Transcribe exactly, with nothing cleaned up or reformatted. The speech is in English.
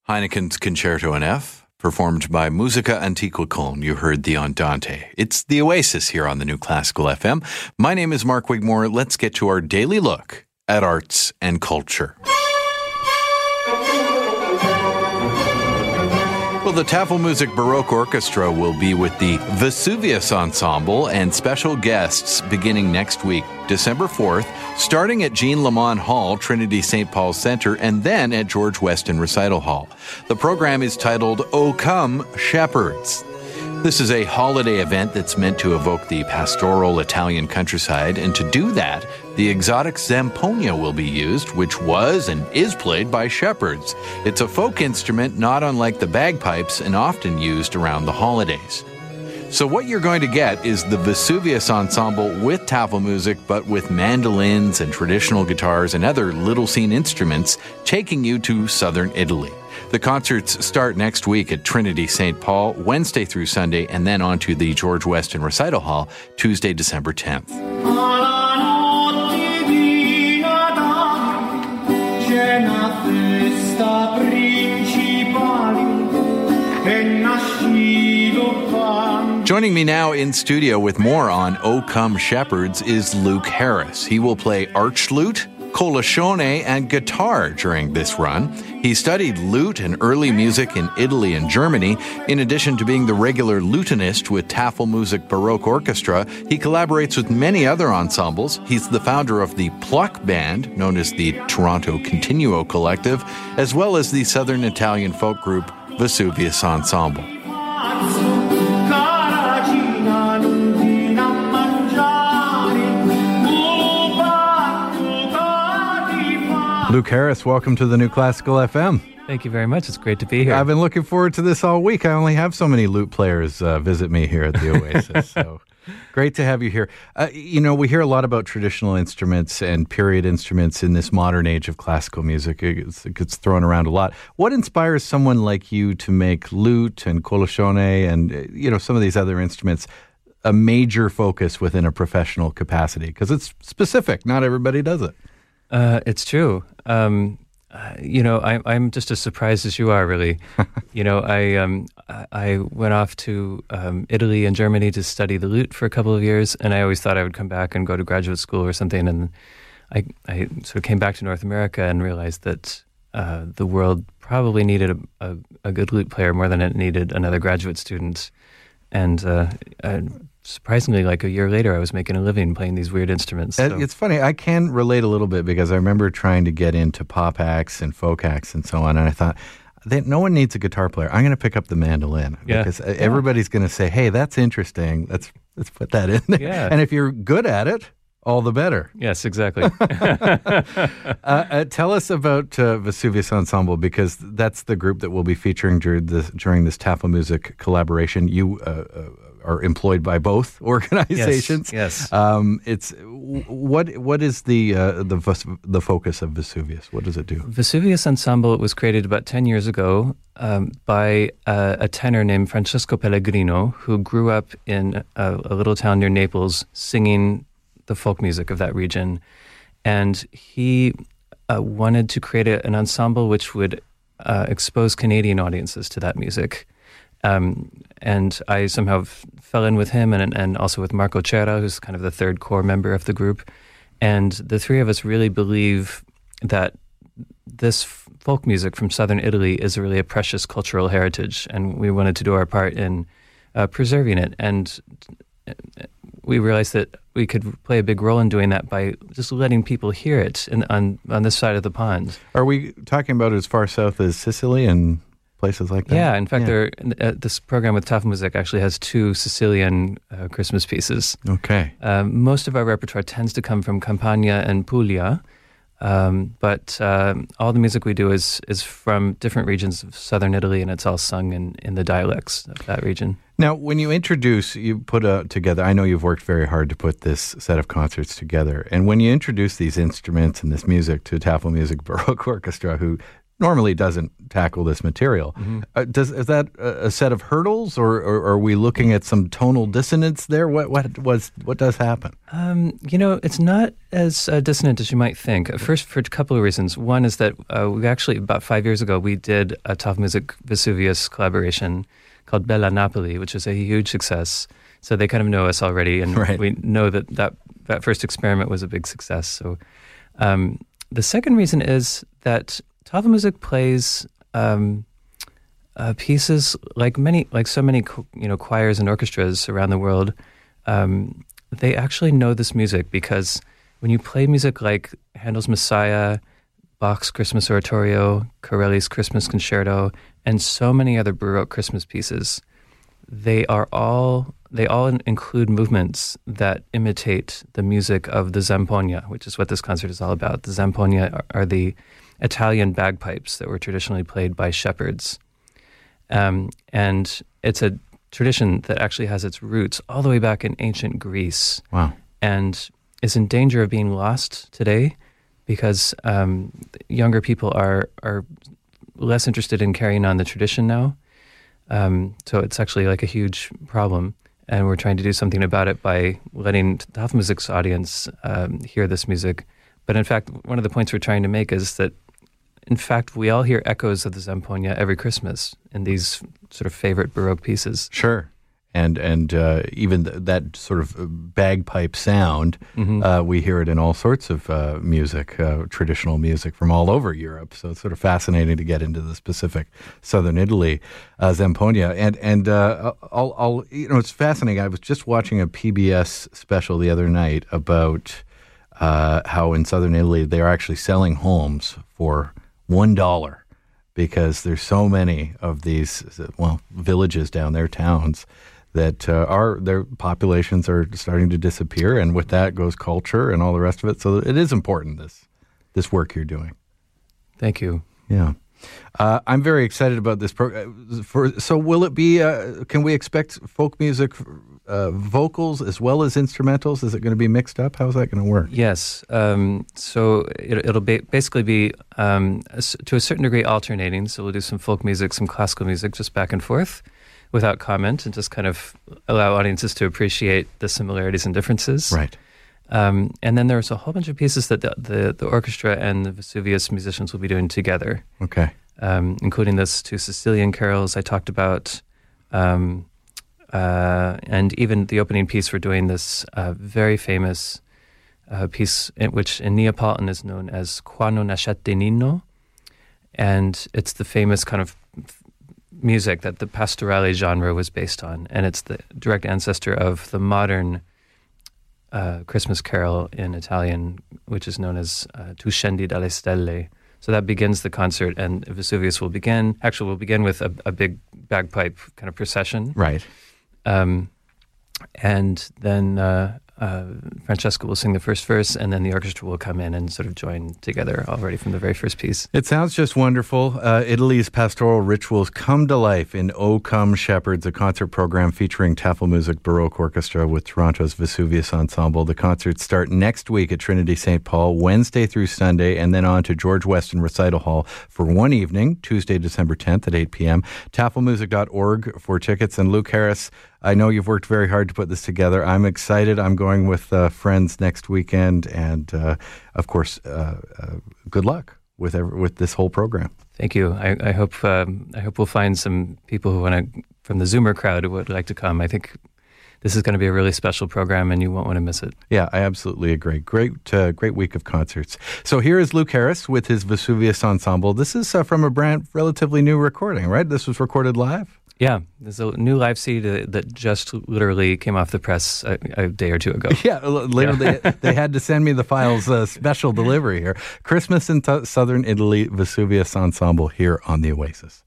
Heineken's Concerto in F, performed by Musica Antiqua Köln. You heard the Andante. It's the Oasis here on the New Classical F M. My name is Mark Wigmore. Let's get to our daily look at arts and culture. Well, the Tafelmusik Baroque Orchestra will be with the Vesuvius Ensemble and special guests beginning next week, December fourth, starting at Jean Lamont Hall, Trinity Saint Paul's Center, and then at George Weston Recital Hall. The program is titled O Come Shepherds. This is a holiday event that's meant to evoke the pastoral Italian countryside, and to do that, the exotic zamponia will be used, which was and is played by shepherds. It's a folk instrument not unlike the bagpipes and often used around the holidays. So what you're going to get is the Vesuvius Ensemble with Tafelmusik, but with mandolins and traditional guitars and other little scene instruments, taking you to southern Italy. The concerts start next week at Trinity Saint Paul, Wednesday through Sunday, and then on to the George Weston Recital Hall, Tuesday, December tenth. Joining me now in studio with more on O Come Shepherds is Luke Harris. He will play archlute, colacione, and guitar during this run. He studied lute and early music in Italy and Germany. In addition to being the regular lutenist with Tafelmusik Baroque Orchestra, he collaborates with many other ensembles. He's the founder of the Pluck Band, known as the Toronto Continuo Collective, as well as the Southern Italian folk group Vesuvius Ensemble. Luke Harris, welcome to the New Classical F M. Thank you very much. It's great to be here. I've been looking forward to this all week. I only have so many lute players uh, visit me here at the Oasis, so great to have you here. Uh, you know, we hear a lot about traditional instruments and period instruments in this modern age of classical music. It's, it gets thrown around a lot. What inspires someone like you to make lute and colacione and, uh, you know, some of these other instruments a major focus within a professional capacity? Because it's specific. Not everybody does it. Uh, it's true. Um, uh, you know, I, I'm just as surprised as you are, really. you know, I um, I went off to um, Italy and Germany to study the lute for a couple of years, and I always thought I would come back and go to graduate school or something. And I, I sort of came back to North America and realized that uh, the world probably needed a, a, a good lute player more than it needed another graduate student. And uh, I, surprisingly, like a year later, I was making a living playing these weird instruments. So. It's funny. I can relate a little bit because I remember trying to get into pop acts and folk acts and so on. And I thought, no one needs a guitar player. I'm going to pick up the mandolin yeah. because yeah. everybody's going to say, hey, that's interesting. Let's, let's put that in there. Yeah. And if you're good at it, all the better. Yes, exactly. uh, uh, tell us about uh, Vesuvius Ensemble, because that's the group that will be featuring during this, during this Tafelmusik collaboration. You uh, uh, are employed by both organizations. Yes. yes. Um, it's what what is the uh, the the focus of Vesuvius? What does it do? Vesuvius Ensemble was created about ten years ago um, by uh, a tenor named Francesco Pellegrino, who grew up in a, a little town near Naples, singing the folk music of that region, and he uh, wanted to create a, an ensemble which would uh, expose Canadian audiences to that music. Um, and I somehow f- fell in with him and, and also with Marco Cera, who's kind of the third core member of the group. And the three of us really believe that this f- folk music from southern Italy is really a precious cultural heritage, and we wanted to do our part in uh, preserving it. And we realized that we could play a big role in doing that by just letting people hear it in, on on this side of the pond. Are we talking about as far south as Sicily and places like that? Yeah, in fact, yeah. There, uh, this program with Tafelmusik actually has two Sicilian uh, Christmas pieces. Okay. Um, most of our repertoire tends to come from Campania and Puglia, um, but um, all the music we do is is from different regions of southern Italy, and it's all sung in, in the dialects of that region. Now, when you introduce, you put uh, together, I know you've worked very hard to put this set of concerts together, and when you introduce these instruments and this music to Tafelmusik Baroque Orchestra, who normally doesn't tackle this material. Mm-hmm. Uh, does is that a, a set of hurdles, or, or, or are we looking at some tonal dissonance there? What what was what does happen? Um, you know, it's not as uh, dissonant as you might think. First, for a couple of reasons. One is that uh, we actually about five years ago we did a Tafelmusik Vesuvius collaboration called Bella Napoli, which was a huge success. So they kind of know us already, and right. we know that, that that first experiment was a big success. So um, the second reason is that Tafelmusik plays um, uh, pieces like many, like so many, you know, choirs and orchestras around the world. Um, they actually know this music because when you play music like Handel's Messiah, Bach's Christmas Oratorio, Corelli's Christmas Concerto, and so many other Baroque Christmas pieces, they are all they all include movements that imitate the music of the Zampogna, which is what this concert is all about. The Zampogna are, are the Italian bagpipes that were traditionally played by shepherds. Um, and it's a tradition that actually has its roots all the way back in ancient Greece. Wow. And is in danger of being lost today because um, younger people are are less interested in carrying on the tradition now. Um, so it's actually like a huge problem. And we're trying to do something about it by letting Tafelmusik's audience um, hear this music. But in fact, one of the points we're trying to make is that, in fact, we all hear echoes of the Zampogna every Christmas in these sort of favorite Baroque pieces. Sure. And and uh, even th- that sort of bagpipe sound, mm-hmm. uh, we hear it in all sorts of uh, music, uh, traditional music from all over Europe. So it's sort of fascinating to get into the specific southern Italy, uh, Zampogna. And and uh, I'll, I'll you know it's fascinating. I was just watching a P B S special the other night about uh, how in southern Italy they are actually selling homes for one dollar because there's so many of these well villages down there, towns, that uh, are their populations are starting to disappear, and with that goes culture and all the rest of it. So it is important, this this work you're doing. Thank you. Yeah, uh, I'm very excited about this program. For so, will it be? Uh, can we expect folk music, uh, vocals as well as instrumentals? Is it going to be mixed up? How's that going to work? Yes. Um, so it, it'll be basically be um, to a certain degree alternating. So we'll do some folk music, some classical music, just back and forth, without comment, and just kind of allow audiences to appreciate the similarities and differences. Right. Um, and then there's a whole bunch of pieces that the, the, the orchestra and the Vesuvius musicians will be doing together. Okay. Um, including those two Sicilian carols I talked about, um, uh, and even the opening piece we're doing this uh, very famous uh, piece, in, which in Neapolitan is known as Quando nascette Ninno, and it's the famous kind of music that the pastorale genre was based on, and it's the direct ancestor of the modern uh, Christmas carol in Italian, which is known as uh, Tu scendi dalle stelle. So that begins the concert, and Vesuvius will begin, actually will begin with a, a big bagpipe kind of procession. Right. Um, and then uh, uh, Francesca will sing the first verse, and then the orchestra will come in and sort of join together already from the very first piece. It sounds just wonderful. Uh, Italy's pastoral rituals come to life in O Come Shepherds, a concert program featuring Tafelmusik Baroque Orchestra with Toronto's Vesuvius Ensemble. The concerts start next week at Trinity Saint Paul, Wednesday through Sunday, and then on to George Weston Recital Hall for one evening, Tuesday, December tenth at eight p.m. tafelmusik dot org for tickets. And Luke Harris, I know you've worked very hard to put this together. I'm excited. I'm going with uh, friends next weekend, and uh, of course, uh, uh, good luck with every, with this whole program. Thank you. I, I hope um, I hope we'll find some people who want to from the Zoomer crowd who would like to come. I think this is going to be a really special program, and you won't want to miss it. Yeah, I absolutely agree. Great, uh, great week of concerts. So here is Luke Harris with his Vesuvius Ensemble. This is uh, from a brand relatively new recording, right? This was recorded live? Yeah, there's a new live C D that just literally came off the press a, a day or two ago. Yeah, literally, yeah. They had to send me the files, uh, special delivery here. Christmas in t- Southern Italy, Vesuvius Ensemble here on The Oasis.